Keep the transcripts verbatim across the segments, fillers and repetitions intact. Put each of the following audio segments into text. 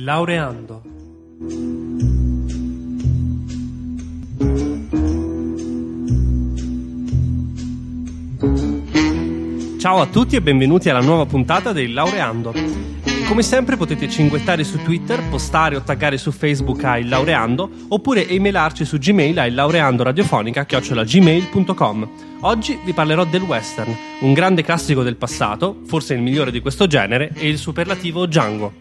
Il laureando. Ciao a tutti e benvenuti alla nuova puntata del Laureando. Come sempre potete cinguettare su Twitter, postare o taggare su Facebook a Il Laureando oppure emailarci su Gmail a illaureandoradiofonica chiocciola gmail punto com. Oggi vi parlerò del western, un grande classico del passato, forse il migliore di questo genere, e il superlativo Django.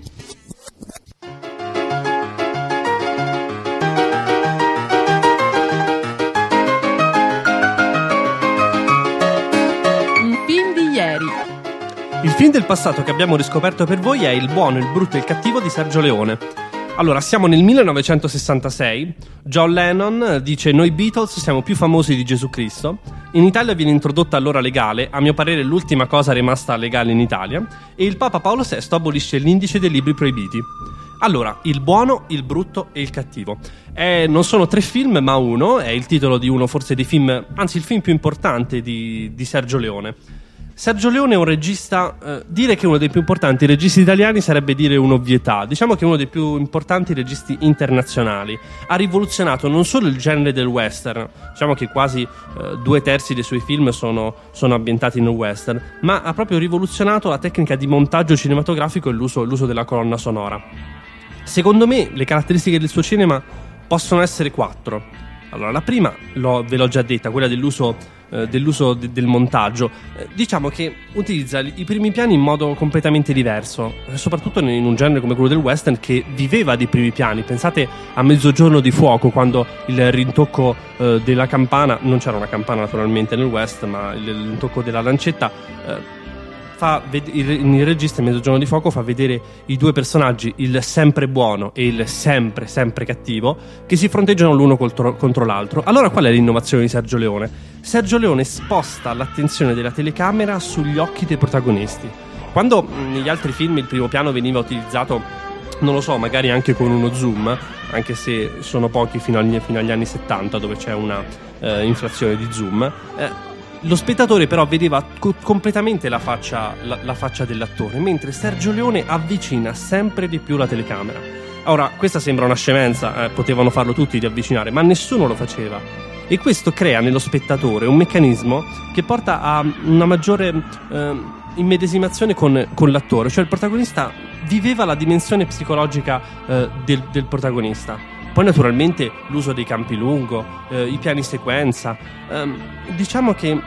Il film del passato che abbiamo riscoperto per voi è Il buono, il brutto e il cattivo di Sergio Leone. Allora, siamo nel millenovecentosessantasei. John Lennon dice: noi Beatles siamo più famosi di Gesù Cristo. In Italia viene introdotta l'ora legale, a mio parere l'ultima cosa rimasta legale in Italia, e il Papa Paolo sesto abolisce l'indice dei libri proibiti. Allora, Il buono, il brutto e il cattivo. Eh, non sono tre film, ma uno. È il titolo di uno forse dei film, anzi il film più importante di, di Sergio Leone. Sergio Leone è un regista, eh, dire che è uno dei più importanti registi italiani sarebbe dire un'ovvietà. Diciamo che è uno dei più importanti registi internazionali. Ha rivoluzionato non solo il genere del western, diciamo che quasi eh, due terzi dei suoi film sono, sono ambientati nel western, ma ha proprio rivoluzionato la tecnica di montaggio cinematografico e l'uso, l'uso della colonna sonora. Secondo me le caratteristiche del suo cinema possono essere quattro. Allora, la prima l'ho, ve l'ho già detta, quella dell'uso dell'uso de- del montaggio. Eh, diciamo che utilizza i primi piani in modo completamente diverso, eh, soprattutto in un genere come quello del western che viveva di primi piani. Pensate a Mezzogiorno di fuoco, quando il rintocco eh, della campana, non c'era una campana naturalmente nel west, ma il, il rintocco della lancetta, eh, fa ved- il, il regista in Mezzogiorno di fuoco fa vedere i due personaggi, il sempre buono e il sempre sempre cattivo, che si fronteggiano l'uno contro, contro l'altro. Allora qual è l'innovazione di Sergio Leone? Sergio Leone sposta l'attenzione della telecamera sugli occhi dei protagonisti. Quando negli altri film il primo piano veniva utilizzato, non lo so, magari anche con uno zoom, anche se sono pochi fino agli, fino agli anni settanta, dove c'è una eh, inflazione di zoom, eh, lo spettatore però vedeva co- completamente la faccia, la, la faccia dell'attore, mentre Sergio Leone avvicina sempre di più la telecamera. Ora, questa sembra una scemenza, eh, potevano farlo tutti di avvicinare, ma nessuno lo faceva. E questo crea nello spettatore un meccanismo che porta a una maggiore eh, immedesimazione con, con l'attore, cioè il protagonista viveva la dimensione psicologica eh, del, del protagonista. Poi naturalmente l'uso dei campi lungo, eh, i piani sequenza, ehm, diciamo che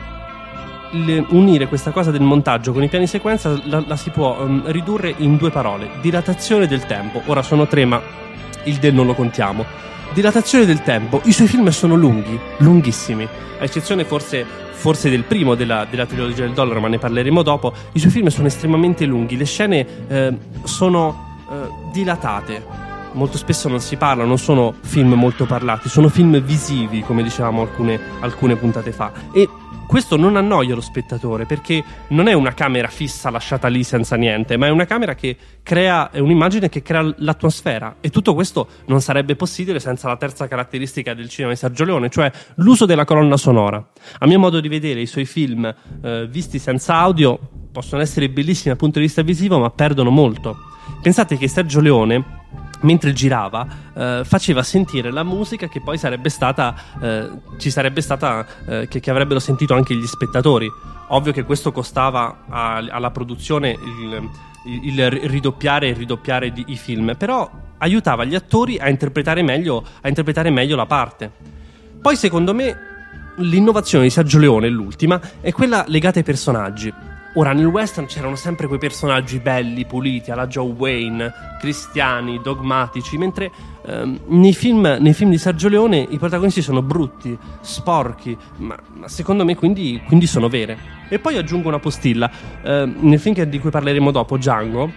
le, unire questa cosa del montaggio con i piani sequenza la, la si può um, ridurre in due parole: dilatazione del tempo. Ora sono tre, ma il del non lo contiamo. Dilatazione del tempo. I suoi film sono lunghi, lunghissimi, a eccezione forse, forse del primo della, della trilogia del dollaro, ma ne parleremo dopo. I suoi film sono estremamente lunghi, le scene eh, sono eh, dilatate. Molto spesso non si parla, non sono film molto parlati, sono film visivi, come dicevamo alcune, alcune puntate fa. E questo non annoia lo spettatore, perché non è una camera fissa lasciata lì senza niente, ma è una camera che crea, è un'immagine che crea l'atmosfera. E tutto questo non sarebbe possibile senza la terza caratteristica del cinema di Sergio Leone, cioè l'uso della colonna sonora. A mio modo di vedere, i suoi film eh, visti senza audio possono essere bellissimi dal punto di vista visivo, ma perdono molto. Pensate che Sergio Leone, mentre girava, eh, faceva sentire la musica che poi sarebbe stata eh, ci sarebbe stata eh, che, che avrebbero sentito anche gli spettatori. Ovvio che questo costava a, alla produzione il, il, il ridoppiare e ridoppiare di, i film, però aiutava gli attori a interpretare meglio a interpretare meglio la parte. Poi secondo me l'innovazione di Sergio Leone, l'ultima, è quella legata ai personaggi. Ora, nel western c'erano sempre quei personaggi belli, puliti, alla John Wayne, cristiani, dogmatici, mentre ehm, nei, film, nei film di Sergio Leone i protagonisti sono brutti, sporchi, ma, ma secondo me quindi, quindi sono vere. E poi aggiungo una postilla, ehm, nel film che, di cui parleremo dopo, Django,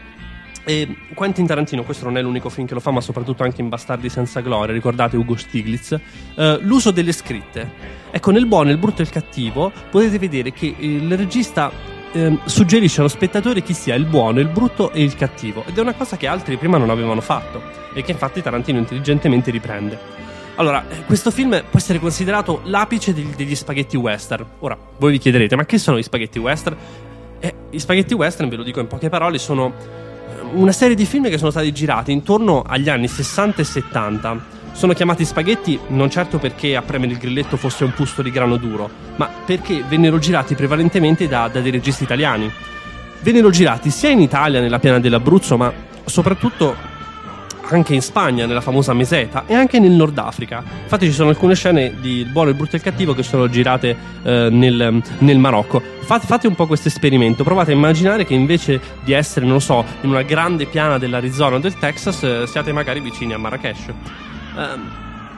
e Quentin Tarantino, questo non è l'unico film che lo fa, ma soprattutto anche in Bastardi senza gloria, ricordate Ugo Stiglitz, eh, l'uso delle scritte. Ecco, nel buono, il brutto e il cattivo potete vedere che il regista Eh, suggerisce allo spettatore chi sia il buono, il brutto e il cattivo, ed è una cosa che altri prima non avevano fatto e che infatti Tarantino intelligentemente riprende. Allora, questo film può essere considerato l'apice degli, degli spaghetti western. Ora, voi vi chiederete, ma che sono gli spaghetti western? Eh, gli spaghetti western, ve lo dico in poche parole, sono una serie di film che sono stati girati intorno agli anni sessanta e settanta. Sono chiamati spaghetti non certo perché a premere il grilletto fosse un pusto di grano duro, ma perché vennero girati prevalentemente da, da dei registi italiani. Vennero girati sia in Italia, nella piana dell'Abruzzo, ma soprattutto anche in Spagna, nella famosa Meseta, e anche nel Nord Africa. Infatti ci sono alcune scene di Il buono, il brutto e il cattivo che sono girate eh, nel, nel Marocco. Fate, fate un po' questo esperimento, provate a immaginare che invece di essere, non lo so, in una grande piana dell'Arizona o del Texas, eh, siate magari vicini a Marrakesh. Um,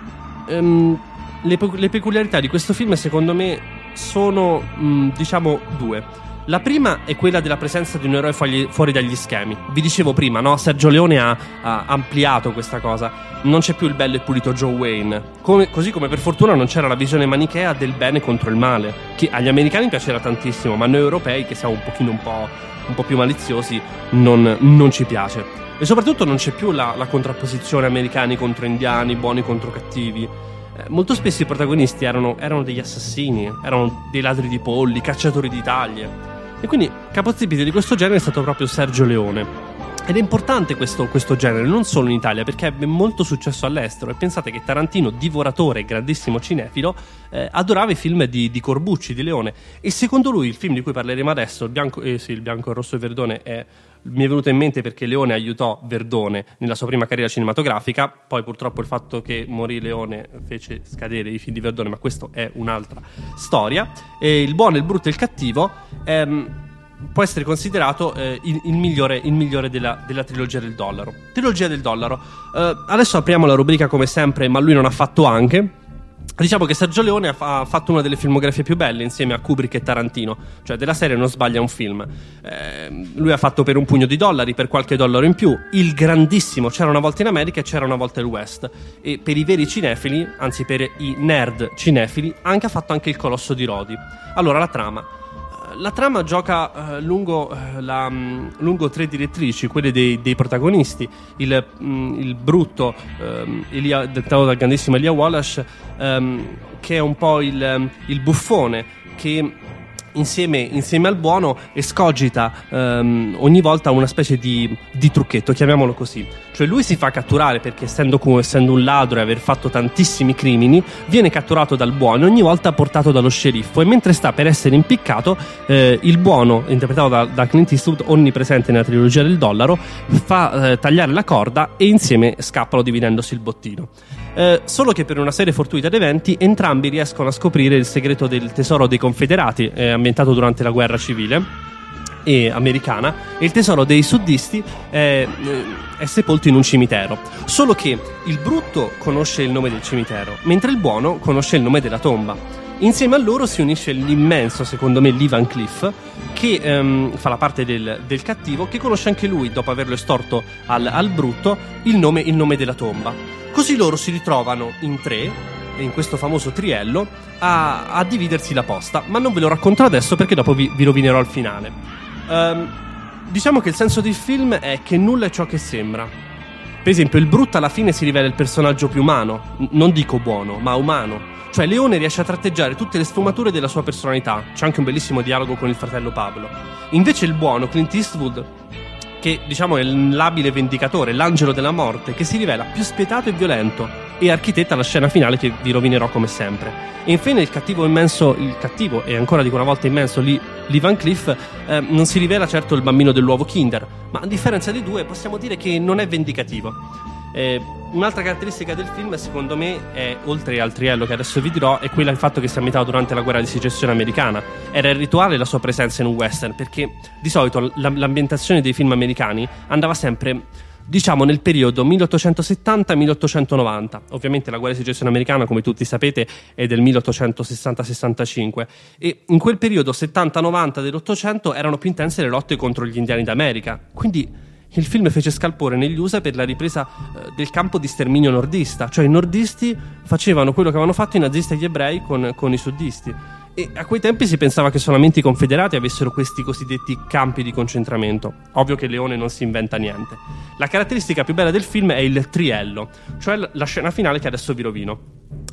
um, le, le peculiarità di questo film secondo me sono um, diciamo due. La prima è quella della presenza di un eroe fuori, fuori dagli schemi. Vi dicevo prima, no? Sergio Leone ha, ha ampliato questa cosa. Non c'è più il bello e pulito John Wayne, come, così come per fortuna non c'era la visione manichea del bene contro il male, che agli americani piacerà tantissimo, ma a noi europei, che siamo un pochino un po', un po' più maliziosi, non, non ci piace. E soprattutto non c'è più la, la contrapposizione americani contro indiani, buoni contro cattivi. Eh, molto spesso i protagonisti erano, erano degli assassini, erano dei ladri di polli, cacciatori di taglie. E quindi capostipite di questo genere è stato proprio Sergio Leone. Ed è importante questo, questo genere, non solo in Italia, perché ebbe molto successo all'estero. E pensate che Tarantino, divoratore e grandissimo cinefilo, eh, adorava i film di, di Corbucci, di Leone. E secondo lui il film di cui parleremo adesso, il bianco, eh sì, il bianco, il rosso e il verdone, è, mi è venuto in mente perché Leone aiutò Verdone nella sua prima carriera cinematografica. Poi purtroppo il fatto che morì Leone fece scadere i film di Verdone, ma questa è un'altra storia. E Il buono, il brutto e il cattivo ehm, può essere considerato eh, il, il migliore, il migliore della, della trilogia del dollaro. Trilogia del dollaro. Eh, adesso apriamo la rubrica come sempre, ma lui non ha fatto anche. Diciamo che Sergio Leone ha fatto una delle filmografie più belle insieme a Kubrick e Tarantino, cioè della serie non sbaglia un film. Eh, lui ha fatto Per un pugno di dollari, Per qualche dollaro in più, il grandissimo C'era una volta in America e C'era una volta il West. E per i veri cinefili, anzi per i nerd cinefili, anche ha fatto anche Il Colosso di Rodi. Allora, la trama. La trama gioca eh, lungo, eh, la, mh, lungo tre direttrici, quelle dei, dei protagonisti. Il, mh, il brutto, ehm, Elia, dettato dal grandissimo Elia Wallace, ehm, che è un po' il, il buffone, che insieme, insieme al buono escogita ehm, ogni volta una specie di, di trucchetto, chiamiamolo così. Cioè lui si fa catturare perché essendo, essendo un ladro e aver fatto tantissimi crimini, viene catturato dal buono e ogni volta portato dallo sceriffo, e mentre sta per essere impiccato eh, il buono, interpretato da, da Clint Eastwood, onnipresente nella trilogia del dollaro, fa eh, tagliare la corda e insieme scappano dividendosi il bottino. Eh, solo che per una serie fortuita di eventi entrambi riescono a scoprire il segreto del tesoro dei confederati, eh, ambientato durante la guerra civile e americana, e il tesoro dei suddisti è, è sepolto in un cimitero. Solo che il brutto conosce il nome del cimitero, mentre il buono conosce il nome della tomba. Insieme a loro si unisce l'immenso, secondo me, Lee Van Cleef, che ehm, fa la parte del, del cattivo, che conosce anche lui, dopo averlo estorto al, al brutto, il nome, il nome della tomba. Così loro si ritrovano in tre, in questo famoso triello, a, a dividersi la posta. Ma non ve lo racconto adesso perché dopo vi, vi rovinerò il finale. Um, diciamo che il senso del film è che nulla è ciò che sembra. Per esempio, il brutto alla fine si rivela il personaggio più umano, n- non dico buono, ma umano. Cioè Leone riesce a tratteggiare tutte le sfumature della sua personalità. C'è anche un bellissimo dialogo con il fratello Pablo. Invece il buono, Clint Eastwood, che diciamo è l'abile vendicatore, l'angelo della morte, che si rivela più spietato e violento, e architetta la scena finale che vi rovinerò come sempre. E infine il cattivo immenso, il cattivo e ancora dico una volta immenso Lee, Lee Van Cleef, eh, non si rivela certo il bambino dell'uovo Kinder, ma a differenza dei due possiamo dire che non è vendicativo. Eh, un'altra caratteristica del film, secondo me, è, oltre al triello che adesso vi dirò, è quella del fatto che si ambientava durante la guerra di secessione americana. Era il rituale la sua presenza in un western, perché di solito l'ambientazione dei film americani andava sempre, diciamo, nel periodo milleottocentosettanta milleottocentonovanta. Ovviamente la guerra di secessione americana, come tutti sapete, è del milleottocentosessanta sessantacinque, e in quel periodo settanta novanta dell'Ottocento erano più intense le lotte contro gli indiani d'America. Quindi il film fece scalpore negli U S A per la ripresa eh, del campo di sterminio nordista. Cioè i nordisti facevano quello che avevano fatto i nazisti e gli ebrei con, con i suddisti. E a quei tempi si pensava che solamente i confederati avessero questi cosiddetti campi di concentramento. Ovvio che Leone non si inventa niente. La caratteristica più bella del film è il triello, cioè la scena finale che adesso vi rovino.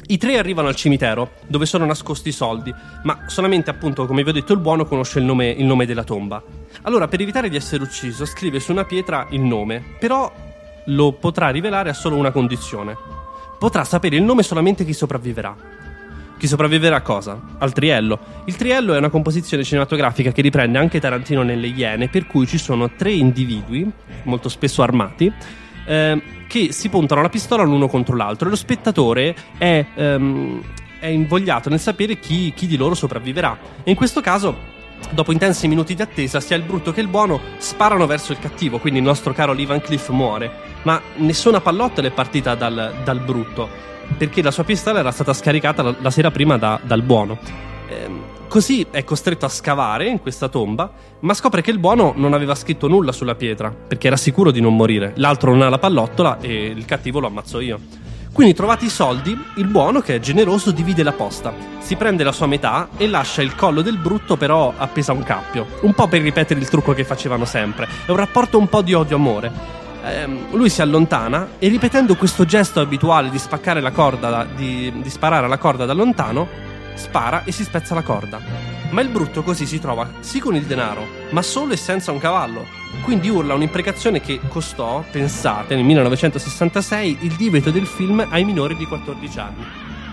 I tre arrivano al cimitero dove sono nascosti i soldi, ma solamente, appunto, come vi ho detto, il buono conosce il nome, il nome della tomba. Allora, per evitare di essere ucciso, scrive su una pietra il nome, però lo potrà rivelare a solo una condizione: potrà sapere il nome solamente chi sopravviverà. Chi sopravviverà a cosa? Al triello. Il triello è una composizione cinematografica che riprende anche Tarantino nelle Iene, per cui ci sono tre individui, molto spesso armati, eh, che si puntano la pistola l'uno contro l'altro, e lo spettatore è, ehm, è invogliato nel sapere chi, chi di loro sopravviverà. E in questo caso, dopo intensi minuti di attesa, sia il brutto che il buono sparano verso il cattivo, quindi il nostro caro Lee Van Cleef muore, ma nessuna pallottola è partita dal, dal brutto, perché la sua pistola era stata scaricata la, la sera prima da, dal buono. Ehm, così è costretto a scavare in questa tomba, ma scopre che il buono non aveva scritto nulla sulla pietra, perché era sicuro di non morire. L'altro non ha la pallottola e il cattivo lo ammazzo io. Quindi, trovati i soldi, il buono, che è generoso, divide la posta, si prende la sua metà e lascia il collo del brutto però appeso a un cappio, un po' per ripetere il trucco che facevano sempre. È un rapporto un po' di odio-amore. Ehm, lui si allontana e, ripetendo questo gesto abituale di spaccare la corda da, di, di sparare alla corda da lontano, spara e si spezza la corda. Ma il brutto così si trova sì con il denaro, ma solo e senza un cavallo. Quindi urla un'imprecazione che costò, pensate, nel millenovecentosessantasei il divieto del film ai minori di quattordici anni.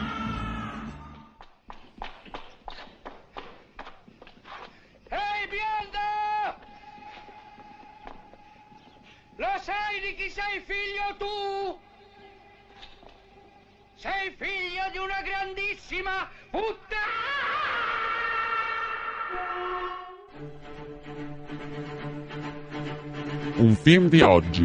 Ehi, bionda! Lo sai di chi sei figlio tu? Sei figlio di una grandissima puttana! Un film di oggi.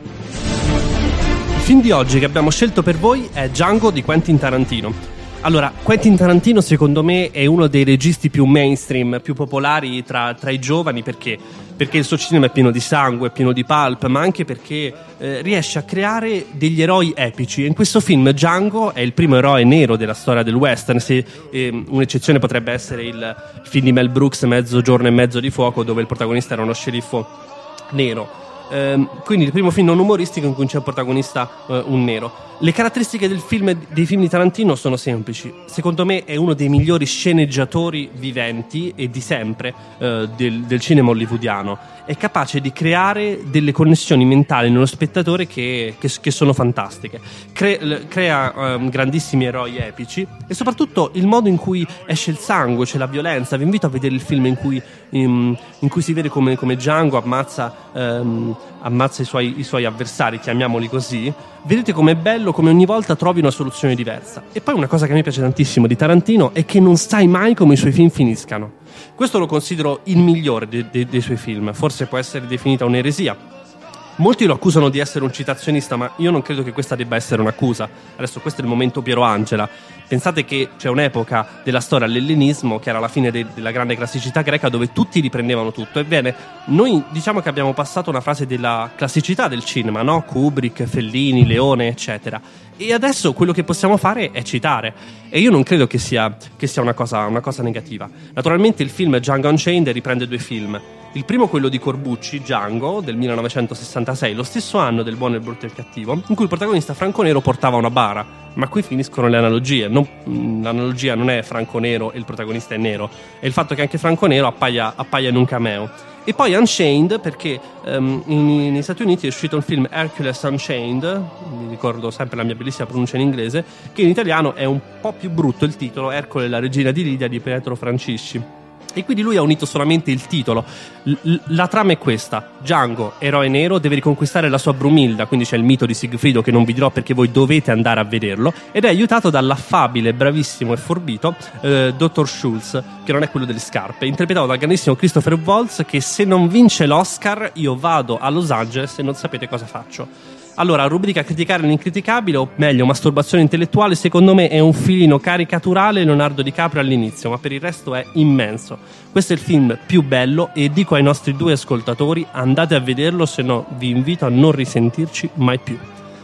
Il film di oggi che abbiamo scelto per voi è Django di Quentin Tarantino. Allora, Quentin Tarantino secondo me è uno dei registi più mainstream, più popolari tra, tra i giovani, perché? Perché il suo cinema è pieno di sangue, è pieno di pulp, ma anche perché eh, riesce a creare degli eroi epici. In questo film Django è il primo eroe nero della storia del western, se eh, un'eccezione potrebbe essere il film di Mel Brooks, Mezzogiorno e mezzo di fuoco, dove il protagonista era uno sceriffo nero. Ehm, quindi il primo film non umoristico in cui c'è un protagonista eh, un nero. Le caratteristiche del film, dei film di Tarantino sono semplici. Secondo me è uno dei migliori sceneggiatori viventi e di sempre eh, del, del cinema hollywoodiano. È capace di creare delle connessioni mentali nello spettatore che, che, che sono fantastiche. Cre, crea um, grandissimi eroi epici, e soprattutto il modo in cui esce il sangue, c'è la violenza. Vi invito a vedere il film in cui, in, in cui si vede come, come Django ammazza, um, ammazza i suoi, i suoi avversari, chiamiamoli così. Vedete com'è bello, come ogni volta trovi una soluzione diversa. E poi una cosa che mi piace tantissimo di Tarantino è che non sai mai come i suoi film finiscano. Questo lo considero il migliore de- de- dei suoi film. Forse può essere definita un'eresia. Molti lo accusano di essere un citazionista, ma io non credo che questa debba essere un'accusa. Adesso questo è il momento Piero Angela. Pensate che c'è un'epoca della storia all'ellenismo, che era la fine de- della grande classicità greca, dove tutti riprendevano tutto. Ebbene, noi diciamo che abbiamo passato una fase della classicità del cinema, no? Kubrick, Fellini, Leone, eccetera. E adesso quello che possiamo fare è citare. E io non credo che sia, che sia una cosa, una cosa negativa. Naturalmente il film Django Unchained riprende due film. Il primo, quello di Corbucci, Django, del millenovecentosessantasei, lo stesso anno del Buono, il brutto e il cattivo, in cui il protagonista Franco Nero portava una bara. Ma qui finiscono le analogie. Non, l'analogia non è Franco Nero e il protagonista è nero, è il fatto che anche Franco Nero appaia, appaia in un cameo. E poi Unchained, perché um, in, negli Stati Uniti è uscito il film Hercules Unchained, mi ricordo sempre la mia bellissima pronuncia in inglese, che in italiano è un po' più brutto il titolo, Ercole la regina di Lidia di Pietro Francisci. E quindi lui ha unito solamente il titolo. L- la trama è questa: Django, eroe nero, deve riconquistare la sua Brumilda, quindi c'è il mito di Sigfrido che non vi dirò perché voi dovete andare a vederlo, ed è aiutato dall'affabile, bravissimo e forbito eh, dottor Schultz, che non è quello delle scarpe, interpretato dal grandissimo Christopher Waltz, che se non vince l'Oscar io vado a Los Angeles e non sapete cosa faccio. Allora, rubrica criticare l'incriticabile, o meglio masturbazione intellettuale, secondo me è un filino caricaturale Leonardo DiCaprio all'inizio, ma per il resto è immenso. Questo è il film più bello e dico ai nostri due ascoltatori: andate a vederlo, se no vi invito a non risentirci mai più.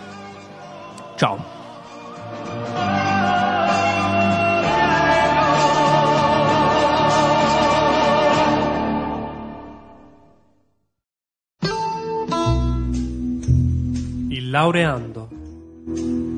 Ciao. Laureando.